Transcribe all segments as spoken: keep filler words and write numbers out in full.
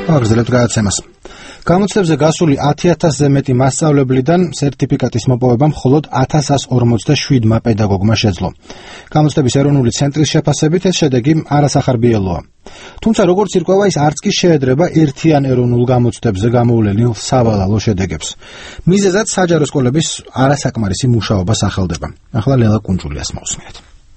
ვაგრძელებთ გადაცემას. გამოცდებზე გასული ათი ათასზე მეტი მასწავლებლიდან სერტიფიკატის მოპოვება მხოლოდ ათას ათას ორმოცდაშვიდმა პედაგოგმა შეძლო. გამოცდების ეროვნული ცენტრის შეფასებით ეს შედეგი არასახარბიელოა. თუმცა როგორც ირკვევა, ის არც კი შეედრება ერთიან ეროვნულ გამოცდებზე გამოვლენილ სავალალო შედეგებს. მიზეზად საჯარო სკოლების არასაკმარისი მუშაობა სახელდება. ახლა ლელა კუნჯულიას მოვსმინეთ.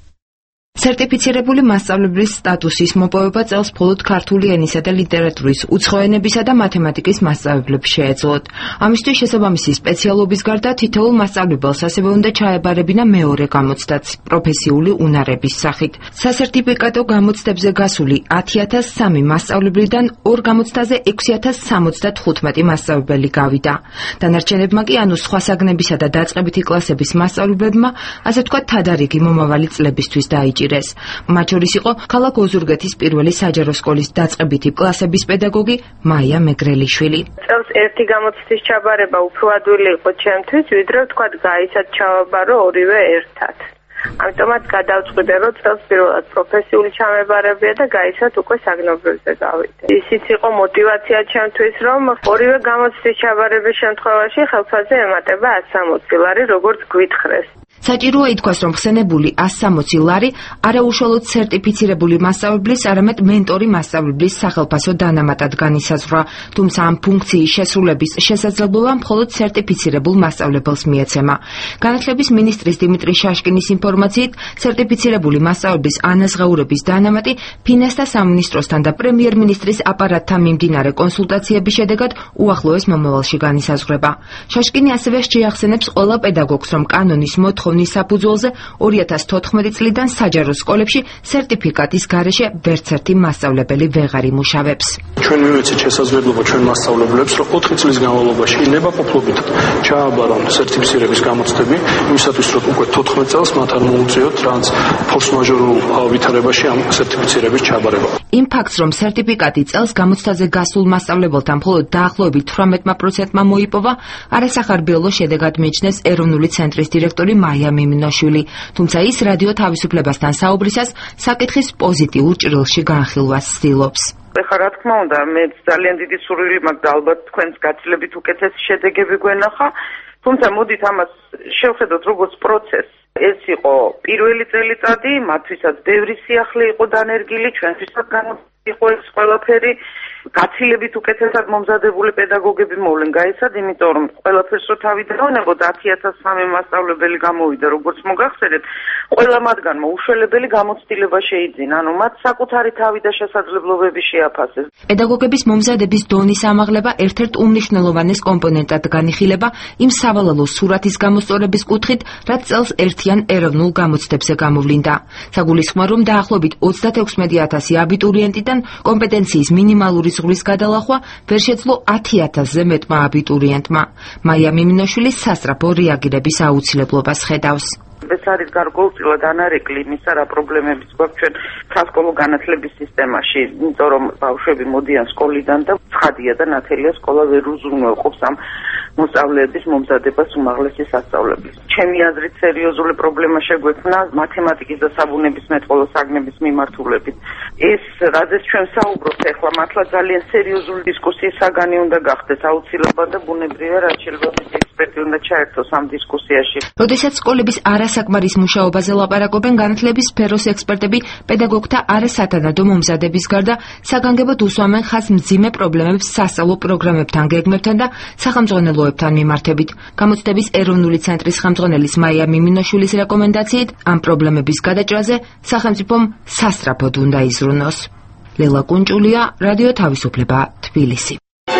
სერტიფიცირებული მასწავლებლის სტატუსის მოპოვება წელს მხოლოდ ქართული ენისა და ლიტერატურის, უცხო ენებისა და მათემატიკის მასწავლებლებს შეეძლოთ. ამისთვის შესაბამისი სპეციალობის გარდა თითოეულ მასწავლებელს ასევე უნდა ჩაებარებინა მეორე გამოცდაც პროფესიული უნარების სახით. სასერტიფიკატო გამოცდებზე გასული ათი ათას სამი მასწავლებლიდან ორ გამოცდაზე ექვსი ათას სამოცდათხუთმეტი მასწავლებელი გავიდა. დანარჩენებმა კი, ანუ სხვა საგნებისა და დაწყებითი კლასების მასწავლებლებმა, ასე ვთქვათ, თადარიგი მომავალი წლებისთვის დაიჭირეს. მათ შორის იყო ქალაქ ოზურგეთის პირველი საჯარო სკოლის დაწყებითი კლასების პედაგოგი მაია მეგრელიშვილი. წელს ერთი გამოცდის ჩაბარება უფრო ადვილი იყო ჩემთვის, ვიდრე ვთქვათ გაიცად ჩავაბარო ორივე ერთად. ამიტომაც გადავწყვიტე, რომ წელს პირველად პროფესიული ჩამებარებია და გაიცად უკვე საგნობრივზე გავიდე. ისიც იყო мотиваცია ჩემთვის, რომ ორივე გამოცდის ჩაბარების შემთხვევაში ხელფასზე ემატება ათს სამოცი ლარი, როგორც გვითხრეს. საჭიროა ითქვას, რომ ხსენებული ათს სამოცი ლარი არაუშუალოდ სერტიფიცირებული მასწავლებლის, არამედ მენტორი მასწავლებლის სახელფასო დანამატად განისაზღვრა, თუმცა ამ ფუნქციის შესრულების შესაძლებლობა მხოლოდ სერტიფიცირებულ მასწავლებელს მიეცემა. განათლების მინისტრის დიმიტრი შაშკინის ინფორმაციით, სერტიფიცირებული მასწავლებლის ანაზღაურების დანამატი ფინანსთა სამინისტროსთან და პრემიერ-მინისტრის აპარატთან მიმდინარე კონსულტაციების შედეგად უახლოეს მომავალში განისაზღვრება. შაშკინი ასევე შეახსენებს ყველა პედაგოგს, რომ კანონის მოთხოვნით საფუძველზე ორი ათას თოთხმეტი წლიდან საჯარო სკოლებში სერტიფიკატის გარეშე ვერცერთი მასწავლებელი ვეღარ იმუშავებს. ჩვენ მივეცეთ შესაძლებლობა ჩვენ მასწავლებლებს, რომ ოთხი წლის განმავლობაში ნებაყოფლობით ჩააბარონ სერტიფიცირების გამოცდები, იმისათვის რომ უკვე თოთხმეტ წელს მათ არ მოუწიოთ რაც ფორს-მაჟორულ ვითარებაში ამ სერტიფიცირების ჩააბარება. იმ ფაქტს, რომ სერტიფიკატი წელს გამოცდაზე გასულ მასწავლებელთა მხოლოდ დაახლოებით თვრამეტ პროცენტმა მოიპოვა, არასახარბიელო შედეგად მიიჩნევს ეროვნული ცენტრის დირექტორი მაია მიმინოშვილი, თუმცა ის რადიო თავისუფლებასთან საუბრისას საკითხის პოზიტიურ ჭრილში განხილვას ცდილობს. ეხლა რა თქმა უნდა, მე ძალიან დიდი სურვილი მაქვს და ალბათ თქვენს გაცილებით უკეთესი შედეგები გვენახა, თუმცა მოდით ამას შევხედოთ როგორც პროცესს. ეს იყო პირველი წელიწადი, მათთვისაც ბევრი სიახლე იყო დანერგილი, ჩვენთვისაც იყო ეს ყველაფერი. გაცილებით უკეთესად მომზადებული პედაგოგები მოვლენ გაიცად, იმიტომ რომ ყველაფერს რო თავი დავნებოდ ათი ათას სამი მასწავლებელი გამოვიდა, როგორც მოგახსენეთ, ყველა მათგანმა უშველებელი გამოცდილება შეიძინა, ანუ მათ საკუთარი თავი და შესაძლებლობები შეაფასეს. პედაგოგების მომზადების დონის ამაღლება ერთ-ერთ უმნიშვნელოვანეს კომპონენტად განიხილება იმ სავალალო სურათის გამოსწორების კუთხით, რაც წელს ერთიან ეროვნულ გამოცდებზე გამოვლინდა. საგულისხმოა, რომ დაახლოებით ოცდათექვსმეტი ათასი აბიტურიენტიდან კომპეტენციის მინიმალური ზღვის გადალახვა ვერ შეძლო ათი ათასზე მეტმა აბიტურიენტმა. მაია მიმინოშვილი სასწრაფო რეაგირების აუცილებლობას ხედავს. ეს არის გარკვეულწილად ანარეკლი იმისა, რა პრობლემებიც გვაქვს ჩვენ სასკოლო განათლების სისტემაში, იმიტომ რომ ბავშვები მოდიან სკოლიდან და ცხადია და ნათელია სკოლა ვერ უზრუნველყოფს ამ მოსწავლეების მომზადებას უმაღლესი სასწავლებლით. ჩემი აზრით სერიოზული პრობლემა შეგვექმნა მათემატიკის და საბუნებისმეტყველო საგნების მიმართულებით. ეს, რადგან ჩვენ საუბრობთ ახლა, მართლა ძალიან სერიოზული დისკუსიის საგანი უნდა გახდეს აუცილებლად და ბუნებრივია, რაც შეიძლება ექსპერტი უნდა ჩაერთოს ამ დისკუსიაში. როდესაც სკოლების არასაკმარის მუშაობაზე ლაპარაკობენ განათლების სფეროს ექსპერტები, პედაგოგთა არასათანადო მომზადების გარდა საგანგებოდ უსვამენ ხაზს მძიმე პრობლემებს სასწავლო პროგრამებთან, გეგმებთან და სახელმძღვანელოებთან მიმართებით. გამოცდების ეროვნული ცენტრის ხელმძღვანელის მაია მიმინოშვილის რეკომენდაციით ამ პრობლემების გადაჭრაზე სახელმწიფომ სასწრაფოდ უნდა იზრუნოს. ლელა კუნჭულია, რადიო თავისუფლება, თბილისი.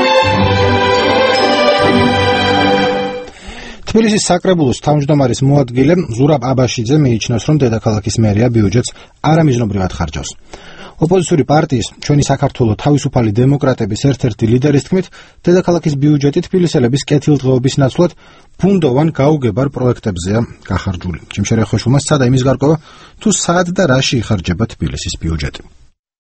თბილისის საკრებულოს თავმჯდომარის მოადგილე ზურაბ აბაშიძე მიიჩნევს, რომ დედაქალაქის მერია ბიუჯეტს არამიზნობრივად ხარჯავს. ოპოზიციური პარტიის ჩვენი საქართველო თავისუფალი დემოკრატების ერთ-ერთი ლიდერის თქმით, დედაქალაქის ბიუჯეტი თბილისელების კეთილდღეობის ნაცვლად ბუნდოვან გაუგებარ პროექტებზეა გახარჯული. ჯიმშერე ხოშულმა სცადა იმის გარკვევა, თუ სად და რაში იხარჯება თბილისის ბიუჯეტი.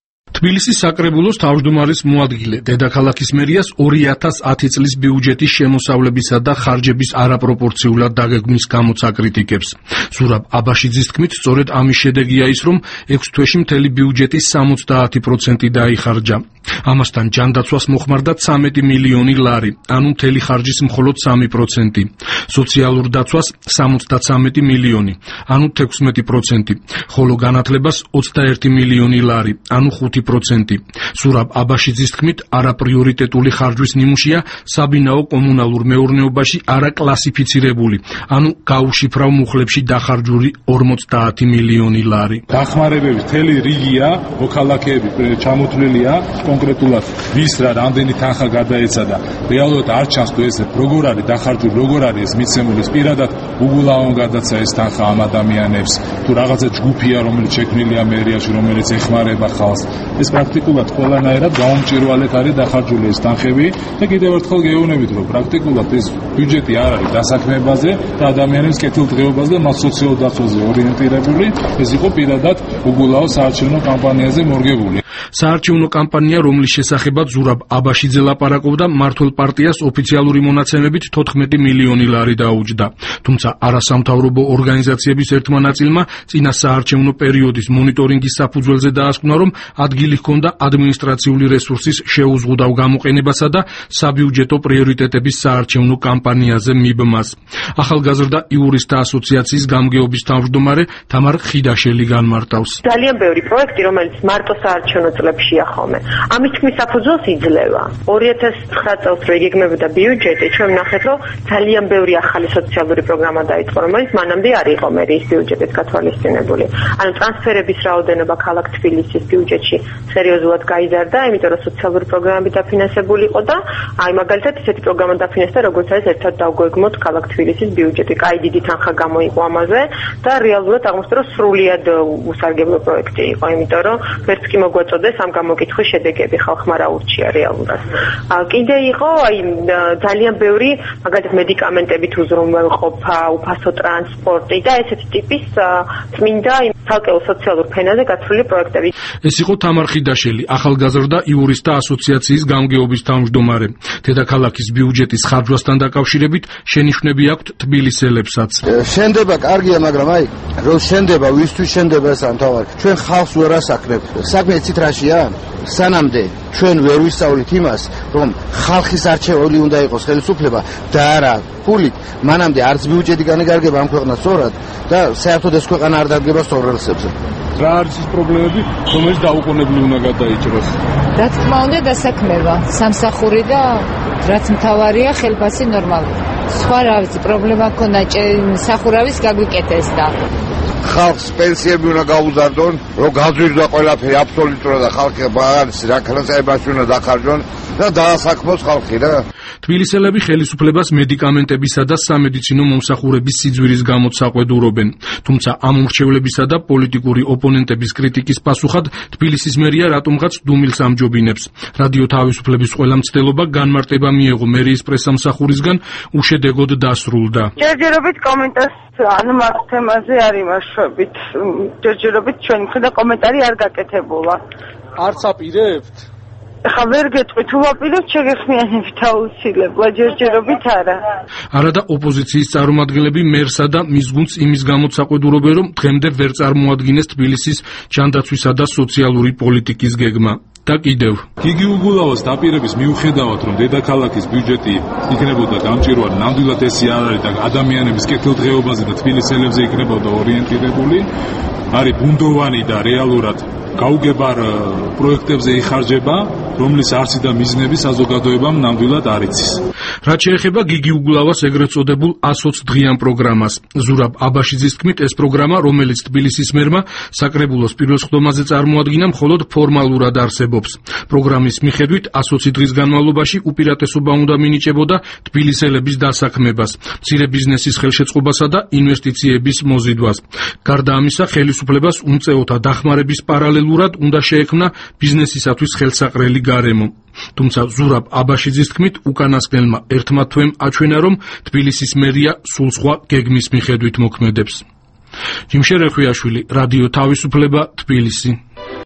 თბილისის საკრებულოს თავმჯდომარის მოადგილე დედაქალაქის მერიას ორი ათას ათი წლის ბიუჯეტის შემოსავლებისა და ხარჯების არაპროპორციულად დაგეგმვის გამოც აკრიტიკებს. ზურაბ აბაშიძის თქმით, სწორედ ამის შედეგია ის, რომ ექვს თვეში მთელი ბიუჯეტის სამოცდაათი პროცენტი დაიხარჯა. ამასთან ჯანდაცვას მოხმარდა ცამეტი მილიონი ლარი, ანუ მთელი ხარჯის მხოლოდ სამი პროცენტი. სოციალურ დაცვას სამოცდაცამეტი მილიონი, ანუ თექვსმეტი პროცენტი, ხოლო განათლებას ოცდაერთი მილიონი ლარი, ანუ ხუთი პროცენტი. ზურაბ აბაშიძის თქმით, არაპრიორიტეტული ხარჯვის ნიმუშია საბინაო კომუნალურ მეურნეობაში არაკლასიფიცირებული, ანუ გაუშიფრავ მუხლებში დახარჯული ორმოცდაათი მილიონი ლარი. დახმარებების მთელი რიგია, მოქალაქეები ჩამოთვლილია კონკრეტულად ვის რა რამდენი თანხა გადაეცა და რეალურად არ ჩანს თუ ეს როგორ არის დახარჯული, როგორ არის ეს მიცემული, პირადად უგულავან გადაცა ეს თანხა ამ ადამიანებს, თუ რაღაცა ჯგუფია, რომელიც შექმნილია მერიაში, რომელიც ეხმარება ხალხს. ეს პრაქტიკულად ყველანაირად გაუმჭირვალედ არის დახარჯული ეს თანხები და კიდევ ერთხელ გეუბნებით, რომ პრაქტიკულად ეს ბიუჯეტი არ არის დასაქმებაზე და ადამიანების კეთილდღეობაზე და მათ სოციალურ დაცვაზე ორიენტირებული, ეს იყო პირადად უგულავ საარჩევნო კამპანიაზე მორგებული. საარჩევნო კამპანია, რომლის შესახებაც ზურაბ აბაშიძე ლაპარაკობდა, მართლ პარტიას ოფიციალური მონაცემებით თოთხმეტი მილიონი ლარი დაუჯდა. თუმცა არასამთავრობო ორგანიზაციების ერთმა ნაწილმა წინა საარჩევნო პერიოდის მონიტორინგის საფუძველზე დაასკვნა, რომ ადგილი ჰქონდა ადმინისტრაციული რესურსის შეუზღუდავ გამოყენებასა და საბიუჯეტო პრიორიტეტების საარჩევნო კამპანიაზე მიბმას. ახალგაზრდა იურისტთა ასოციაციის გამგეობის თავმჯდომარე თამარ ხიდაშელი განმარტავს. ძალიან ბევრი პროექტი, რომელიც მარტო საარჩევნო წლებშია ხოლმე. ამის თქმის საფუძველს იძლევა. ორი ათას ცხრა წელს რო იგეგმებოდა ბიუჯეტი, ჩვენ ვნახეთ, რომ ძალიან ბევრი ახალი სოციალური პროგრამა დაიწყო, რომელიც მანამდე არ იყო მერიის ბიუჯეტით გათვალისწინებული. ანუ ტრანსფერების რაოდენობა ქალაქ თბილისის ბიუჯეტში სერიოზულად გაიზარდა, იმიტომ რომ სოციალური პროგრამები დაფინანსებული იყო და აი მაგალითად ესეთი პროგრამა დაფინანსდა, როგორც არის ერთად დავგვეგმოთ ქალაქ თბილისის ბიუჯეტი. კაი დიდი თანხა გამოიყო ამაზე და რეალურად აღმოჩნდა, რომ სრულიად უსარგებლო პროექტი იყო, იმიტომ რომ ვერც კი მოგვაწოდეს ამ გამოკითხვის შედეგები, ხალხმა რა ურჩია რეალურად. კიდე იყო აი ძალიან ბევრი მაგალითად მედიკამენტებით უზრუნველყოფა, უფასო ტრანსპორტი და ესეთი ტიპის წმინდა ცალკეულ სოციალურ ფენაზე გათვლილი პროექტები. ეს იყო თამარ ხიდაშელი, ახალგაზრდა იურისტთა ასოციაციის გამგეობის თავმჯდომარე. დედაქალაქის ბიუჯეტის ხარჯვასთან დაკავშირებით შენიშვნები აქვთ თბილისელებსაც. შენდება კარგია, მაგრამ აი რომ შენდება, ვისთვის შენდება ეს ამთავარი. ჩვენ ხალხს ვერ ასაკნებ. საქმე იცით რაშია? სანამდე ჩვენ ვერ ვისწავლით იმას, რომ ხალხის არჩეული უნდა იყოს ხელისუფლება და არა ფულით, მანამდე არც ბიუჯეტი განეკარგება ამ ქვეყნას სწორად და საერთოდ ეს ქვეყანა არ დადგება სწორ რელსებზე. რა არის ის პრობლემები, რომელიც დაუყოვნებლივ უნდა გადაიჭროს? რა თქმა უნდა, დასაქმება, სამსახური და რაც მთავარია, ხელფასი ნორმალური. სხვა რა ვიცი, პრობლემა ქონდა სახურავის გაგვიკეთეს და ხალხს პენსიები უნდა გაუზარდონ, რომ გაძვირდა ყველაფერი აბსოლუტურად და ხალხი ბაღარის რა ქრაცებაში უნდა დახარჯონ და დაასაქმოს ხალხი რა. თბილისელები ხელისუფლებას მედიკამენტებისა და სამედიცინო მომსახურების სიძვირის გამო საყვედურობენ. თუმცა ამ უმრჩევლებისა და პოლიტიკური ოპონენტების კრიტიკის პასუხად თბილისის მერია რატომღაც დუმილს ამჯობინებს. რადიო თავისუფლების ყველა მცდელობა განმარტება მიეღო მერიის პრესამსახურისგან, უშედეგოდ დასრულდა. ჯერჯერობით კომენტარს ანუ მას თემაზე არ იმარშვებით. ჯერჯერობით ჩვენ მხრიდან კომენტარი არ გაკეთებულა. არც აპირებთ? ხა ვერ გეტყვით, უაპირებთ შეგეხმიანებით აუცილებლად, ჯერჯერობით არა. არადა ოპოზიციის წარმომადგენლები მერსა და მის გუნდს იმის გამო საყვედურობენ, რომ დღემდე ვერ წარმოადგინეს თბილისის ჯანდაცვისა და სოციალური პოლიტიკის გეგმა. და კიდევ გიგი უგულავას დაპირების მიუხედავად, რომ დედაქალაქის ბიუჯეტი იქნებოდა გამჭირვალე, ნამდვილად ესე არ არის და ადამიანების კეთილდღეობაზე და თბილისელებზე იქნებოდა ორიენტირებული, არის ბუნდოვანი და რეალურად გაუგებარ პროექტებზე იხარჯება, რომლის არსი და მიზნები საზოგადოებამ ნამდვილად არ იცის. რაც შეეხება გიგი უგულავას ეგრეთ წოდებულ ასოც დღიან პროგრამას. ზურაბ აბაშიძის თქმით, ეს პროგრამა, რომელიც თბილისის მერმა საკრებულოს პირველ სხდომაზე წარმოადგინა, მხოლოდ ფორმალურად არსებობს. პროგრამის მიხედვით ასოცი დღის განმავლობაში უპირატესობა უნდა მინიჭებოდა თბილისელების დასაქმებას, მცირე ბიზნესის ხელშეწყობასა და ინვესტიციების მოზიდვას. გარდა ამისა, ხელისუფლებას უმწეოთა დახმარების პარალელურად უნდა შეექმნა ბიზნესისათვის ხელსაყრელი გარემო. თუმცა ზურაბ აბაშიძის თქმით, უკანასკნელმა ერთმა თვემ აჩვენა, რომ თბილისის მერია სულ სხვა გეგმის მიხედვით მოქმედებს. ჯიმშე რეხვიაშვილი, რადიო თავისუფლება, თბილისი.